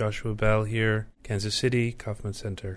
Joshua Bell here, Kansas City, Kaufman Center.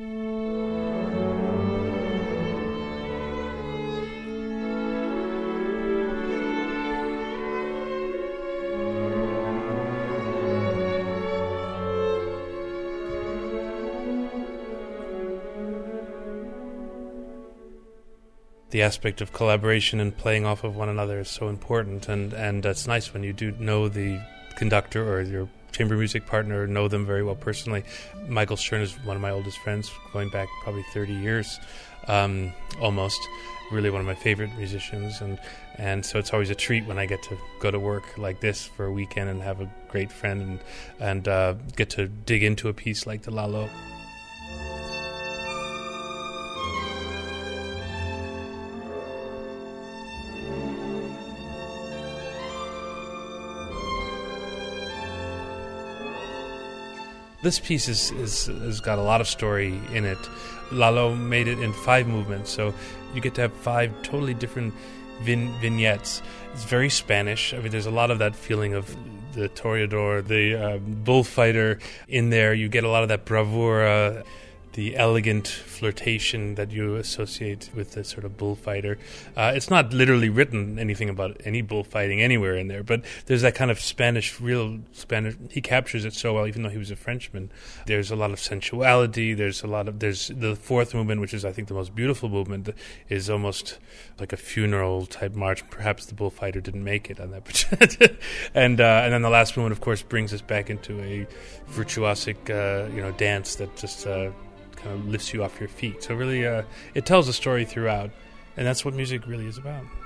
The aspect of collaboration and playing off of one another is so important, and it's nice when you do know the conductor or your chamber music partner, know them very well personally. Michael Stern is one of my oldest friends, going back probably 30 years, almost. Really one of my favorite musicians, and so it's always a treat when I get to go to work like this for a weekend and have a great friend and get to dig into a piece like the Lalo. This piece has got a lot of story in it. Lalo made it in 5 movements, so you get to have 5 totally different vignettes. It's very Spanish. I mean, there's a lot of that feeling of the toreador, the bullfighter in there. You get a lot of that bravura, the elegant flirtation that you associate with the sort of bullfighter. It's not literally written anything about any bullfighting anywhere in there, but there's that kind of real Spanish. He captures it so well, even though he was a Frenchman. There's a lot of sensuality. There's the 4th movement, which is, I think, the most beautiful movement, is almost like a funeral type march. Perhaps the bullfighter didn't make it on that. and then the last movement, of course, brings us back into a virtuosic, dance that just kind of lifts you off your feet. So really, it tells a story throughout, and that's what music really is about.